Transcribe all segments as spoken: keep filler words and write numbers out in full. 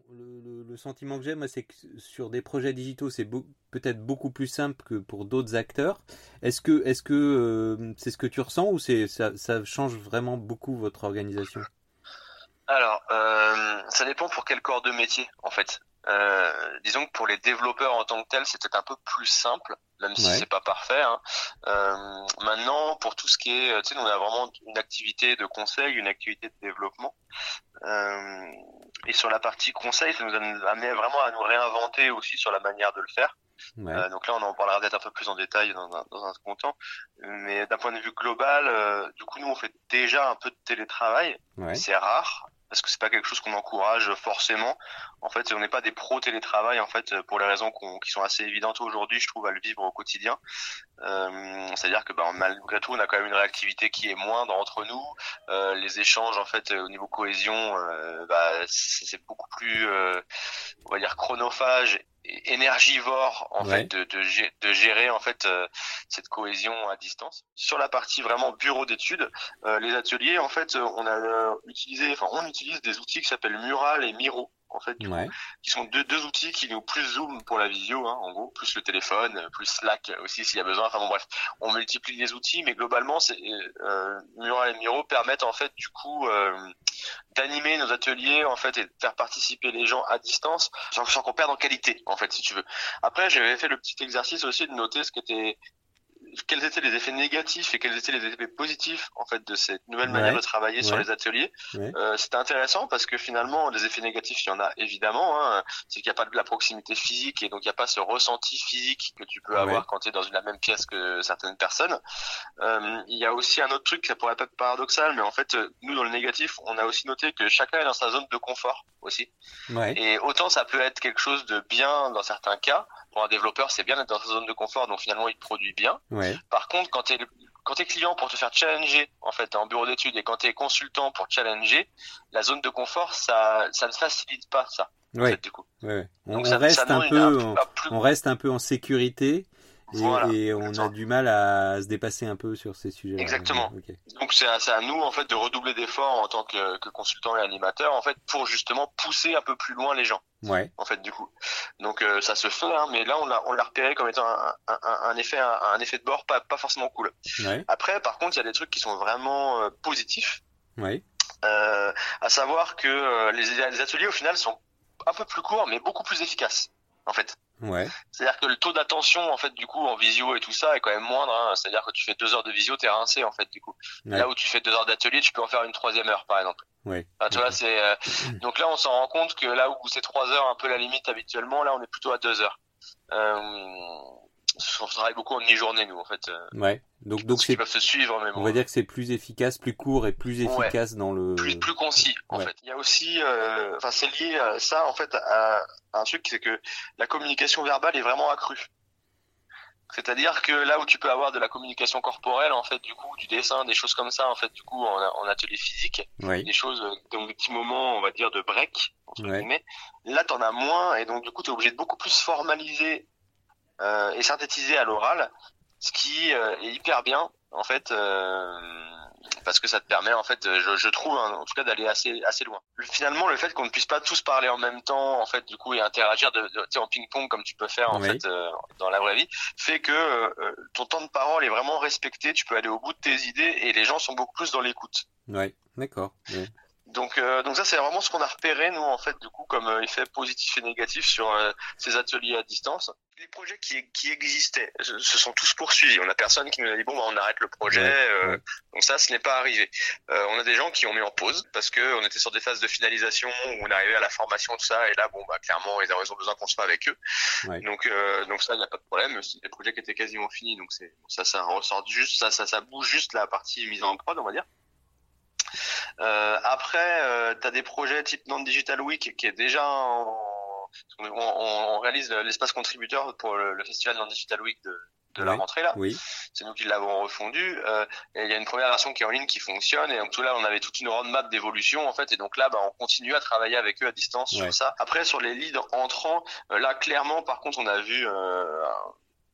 le, le, le sentiment que j'ai, moi, c'est que sur des projets digitaux, c'est beau, peut-être beaucoup plus simple que pour d'autres acteurs. Est-ce que, est-ce que euh, c'est ce que tu ressens ou c'est, ça, ça change vraiment beaucoup votre organisation? Alors, euh, ça dépend pour quel corps de métier, en fait. Euh, disons que pour les développeurs en tant que tels, c'est peut-être un peu plus simple, même si Ouais, c'est pas parfait, hein. Euh, maintenant, pour tout ce qui est, tu sais, nous, on a vraiment une activité de conseil, une activité de développement. Euh, et sur la partie conseil, ça nous a amené vraiment à nous réinventer aussi sur la manière de le faire. ouais, Euh, donc là, on en parlera peut-être un peu plus en détail dans un, dans un second temps. Mais d'un point de vue global, euh, du coup, nous, on fait déjà un peu de télétravail. ouais, C'est rare parce que c'est pas quelque chose qu'on encourage forcément. En fait, on n'est pas des pros télétravail en fait pour les raisons qu'on, qui sont assez évidentes aujourd'hui, je trouve, à le vivre au quotidien. Euh, c'est-à-dire que bah, malgré tout, on a quand même une réactivité qui est moindre entre nous. Euh, les échanges, en fait, au niveau cohésion, euh, bah, c'est, c'est beaucoup plus, euh, on va dire, chronophage et énergivore en fait ouais, de, de, gé- de gérer en fait euh, cette cohésion à distance. Sur la partie vraiment bureau d'études, euh, les ateliers, en fait, on a euh, utilisé, enfin, on utilise des outils qui s'appellent Mural et Miro. En fait, du coup, ouais, qui sont deux, deux outils qui nous plus Zoom pour la visio, hein, en gros, plus le téléphone, plus Slack aussi s'il y a besoin. Enfin bon bref, on multiplie les outils, mais globalement, c'est, euh, Mural et Miro permettent en fait du coup euh, d'animer nos ateliers en fait et de faire participer les gens à distance sans, sans qu'on perde en qualité en fait si tu veux. Après, j'avais fait le petit exercice aussi de noter ce qui était quels étaient les effets négatifs et quels étaient les effets positifs en fait de cette nouvelle manière de ouais, travailler sur ouais, les ateliers. ouais, Euh, c'était intéressant parce que finalement les effets négatifs il y en a évidemment, hein. C'est qu'il n'y a pas de la proximité physique et donc il n'y a pas ce ressenti physique que tu peux ouais, avoir quand tu es dans une la même pièce que certaines personnes. Euh, il y a aussi un autre truc, ça pourrait être paradoxal, mais en fait nous dans le négatif on a aussi noté que chacun est dans sa zone de confort aussi. ouais, Et autant ça peut être quelque chose de bien dans certains cas. Pour un développeur, c'est bien d'être dans sa zone de confort, donc finalement, il produit bien. ouais. Par contre, quand t'es quand t'es client pour te faire challenger, en fait, en bureau d'études, et quand t'es consultant pour challenger, la zone de confort, ça, ça ne facilite pas ça, en fait, Ouais, du coup. ouais. On, Donc on ça, ça reste un demande une, un, peu, plus, on, un plus, on reste un peu en sécurité voilà, et, et on a exactement. du mal à se dépasser un peu sur ces sujets-là. Ouais, Exactement. ok. Donc c'est à, c'est à nous en fait de redoubler d'efforts en tant que, que consultant et animateur en fait pour justement pousser un peu plus loin les gens Ouais, en fait du coup. Donc euh, ça se fait hein, mais là on l'a on l'a repéré comme étant un, un, un, un effet un, un effet de bord pas pas forcément cool. ouais, Après par contre il y a des trucs qui sont vraiment euh, positifs, ouais, euh, à savoir que euh, les, les ateliers au final sont un peu plus courts mais beaucoup plus efficaces en fait. ouais, C'est-à-dire que le taux d'attention, en fait, du coup, en visio et tout ça est quand même moindre, hein. C'est-à-dire que tu fais deux heures de visio, t'es rincé, en fait, du coup. Là ouais, où tu fais deux heures d'atelier, tu peux en faire une troisième heure, par exemple. ouais, Enfin, tu vois, d'accord. c'est, euh, donc là, on s'en rend compte que là où c'est trois heures, un peu la limite habituellement, là, on est plutôt à deux heures. Euh, on travaille beaucoup en demi-journée, nous, en fait, euh, Ouais. Donc, donc ceux qui c'est, peuvent se suivre, mais on bon. va euh, dire que c'est plus efficace, plus court et plus Ouais. efficace dans Plus, le. plus concis, en Ouais, fait. Il y a aussi, euh, enfin, c'est lié à ça, en fait, à, à un truc, c'est que la communication verbale est vraiment accrue. C'est-à-dire que là où tu peux avoir de la communication corporelle, en fait, du coup, du dessin, des choses comme ça, en fait, du coup, en, en atelier physique, ouais, des choses, euh, donc des petits moments, on va dire, de break, entre ouais, guillemets, là, t'en as moins, et donc, du coup, t'es obligé de beaucoup plus formaliser euh, et synthétiser à l'oral, ce qui euh, est hyper bien, en fait, euh, parce que ça te permet, en fait, je, je trouve, hein, en tout cas, d'aller assez, assez loin. Finalement, le fait qu'on ne puisse pas tous parler en même temps, en fait, du coup, et interagir de, de, tu sais, en ping-pong comme tu peux faire, en ouais, fait, euh, dans la vraie vie, fait que euh, ton temps de parole est vraiment respecté, tu peux aller au bout de tes idées et les gens sont beaucoup plus dans l'écoute. ouais, d'accord. Ouais, Donc, euh, donc ça, c'est vraiment ce qu'on a repéré, nous, en fait, du coup, comme euh, effet positif et négatif sur euh, ces ateliers à distance. Les projets qui, qui existaient se se sont tous poursuivis. On a personne qui nous a dit, bon, bah, on arrête le projet. ouais, Euh, ouais, donc ça, ce n'est pas arrivé. Euh, on a des gens qui ont mis en pause parce que on était sur des phases de finalisation où on arrivait à la formation, tout ça. Et là, bon, bah, clairement, ils ont besoin qu'on soit avec eux. ouais, Donc, euh, donc ça, il n'y a pas de problème. C'est des projets qui étaient quasiment finis. Donc c'est ça, ça ressort juste, ça, ça, ça bouge juste la partie mise en prod, on va dire. Euh, après, euh, tu as des projets type Nantes Digital Week qui est déjà en... On, on, on réalise l'espace contributeur pour le, le festival Nantes Digital Week de, de la ouais, rentrée là. oui, C'est nous qui l'avons refondu. Euh, et il y a une première version qui est en ligne qui fonctionne. Et donc tout là, on avait toute une roadmap d'évolution en fait. Et donc là, bah, on continue à travailler avec eux à distance sur ouais, ça. Après, sur les leads entrants, euh, là clairement, par contre, on a vu euh,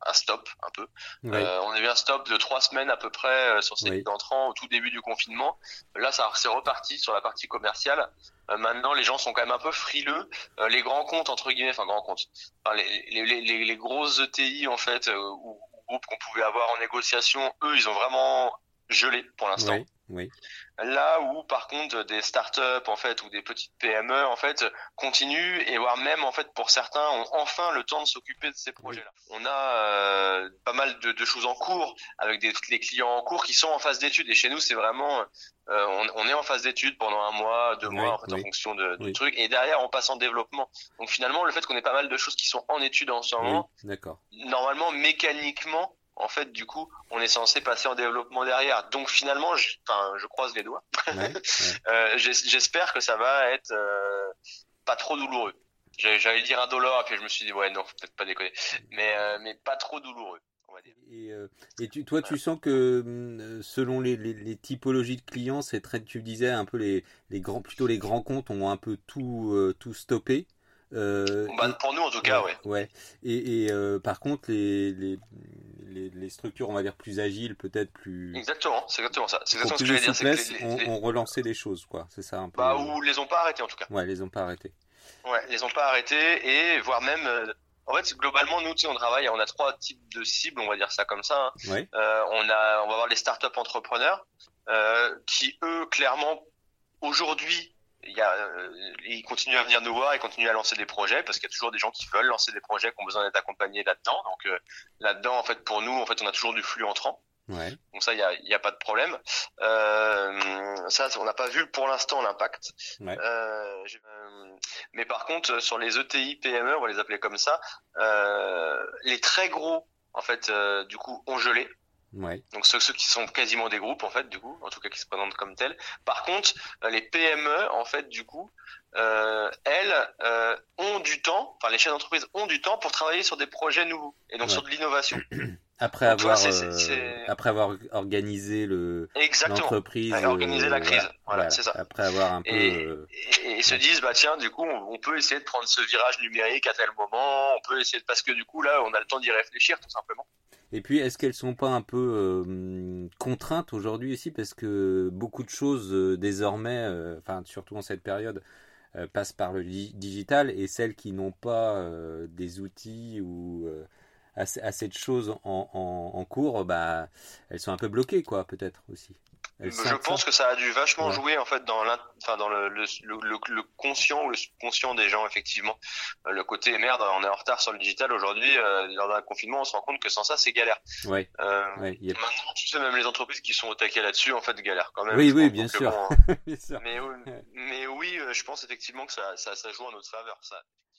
un stop un peu. Oui. Euh, on a eu un stop de trois semaines à peu près euh, sur ces Oui. leads entrants au tout début du confinement. Là, ça c'est reparti sur la partie commerciale. Euh, maintenant, les gens sont quand même un peu frileux. Euh, les grands comptes entre guillemets, enfin grands comptes, enfin, les, les, les, les grosses E T I en fait euh, ou, ou groupes qu'on pouvait avoir en négociation, eux, ils ont vraiment gelé pour l'instant. Oui. Oui. Là où par contre des startups en fait ou des petites P M E en fait continuent et voire même en fait pour certains ont enfin le temps de s'occuper de ces projets-là. Oui. On a euh, pas mal de, de choses en cours avec des les clients en cours qui sont en phase d'études et chez nous c'est vraiment euh, on, on est en phase d'études pendant un mois, deux oui, mois en fait oui. en fonction de, du oui. truc et derrière on passe en développement. Donc finalement le fait qu'on ait pas mal de choses qui sont en études en ce moment, oui, d'accord. Normalement mécaniquement en fait, du coup, on est censé passer en développement derrière. Donc finalement, je, enfin, je croise les doigts. Ouais, ouais. euh, j'espère que ça va être euh, pas trop douloureux. J'allais dire indolore, et puis je me suis dit ouais non, faut peut-être pas déconner. Mais euh, mais pas trop douloureux, on va dire. Et, euh, et tu, toi, tu sens que selon les, les, les typologies de clients, c'est très, tu disais un peu les, les grands, plutôt les grands comptes ont un peu tout euh, tout stoppé. Euh, bah, et, pour nous en tout cas, ouais. Ouais. ouais. Et, et euh, par contre, les, les Les, les structures, on va dire, plus agiles, peut-être plus... Exactement, c'est exactement ça. C'est exactement ce que j'allais dire. C'est que les, les, les... ont, ont relancé les choses, quoi. C'est ça un peu... Bah, ou les ont pas arrêtés, en tout cas. Ouais, les ont pas arrêtés. Ouais, les ont pas arrêtés, et voire même... Euh, en fait, globalement, nous, tu sais, on travaille, on a trois types de cibles, on va dire ça comme ça. Hein. Ouais. Euh, on a, on va avoir les startup entrepreneurs, euh, qui, eux, clairement, aujourd'hui... Il y a, euh, ils continuent à venir nous voir, ils continuent à lancer des projets parce qu'il y a toujours des gens qui veulent lancer des projets, qui ont besoin d'être accompagnés là-dedans. Donc euh, là-dedans, en fait, pour nous, en fait, on a toujours du flux entrant. Ouais. Donc ça, il y a, il y a pas de problème. Euh, ça, on n'a pas vu pour l'instant l'impact. Ouais. Euh, mais par contre, sur les E T I, P M E, on va les appeler comme ça, euh, les très gros, en fait, euh, du coup, ont gelé. Ouais. Donc ceux, ceux qui sont quasiment des groupes en fait du coup, en tout cas qui se présentent comme tels. Par contre, les P M E en fait du coup, euh, elles euh, ont du temps, enfin les chefs d'entreprise ont du temps pour travailler sur des projets nouveaux et donc ouais. sur de l'innovation. Après donc, avoir, toi, c'est, c'est, c'est... Euh, après avoir organisé le l'entreprise, ouais, organiser la crise, voilà, voilà, c'est ça. Après avoir un peu et, euh... et, et ils se disent bah tiens du coup on, on peut essayer de prendre ce virage numérique à tel moment, on peut essayer de... parce que du coup là on a le temps d'y réfléchir tout simplement. Et puis, est-ce qu'elles sont pas un peu euh, contraintes aujourd'hui aussi parce que beaucoup de choses euh, désormais, euh, enfin surtout en cette période, euh, passent par le di- digital et celles qui n'ont pas euh, des outils ou euh, assez, assez de choses en, en, en cours, bah elles sont un peu bloquées quoi, peut-être aussi. Je pense que ça a dû vachement ouais. jouer en fait dans enfin dans le le, le le conscient ou le subconscient des gens effectivement. Le côté merde, on est en retard sur le digital aujourd'hui. Euh, lors d'un confinement, on se rend compte que sans ça, c'est galère. Ouais. Euh, ouais yep. Maintenant, tu sais, même les entreprises qui sont au taquet là-dessus, en fait, galèrent quand même. Oui, oui, bien sûr. Bon, hein. bien sûr. Mais, mais oui, je pense effectivement que ça ça ça joue en notre faveur. Ça.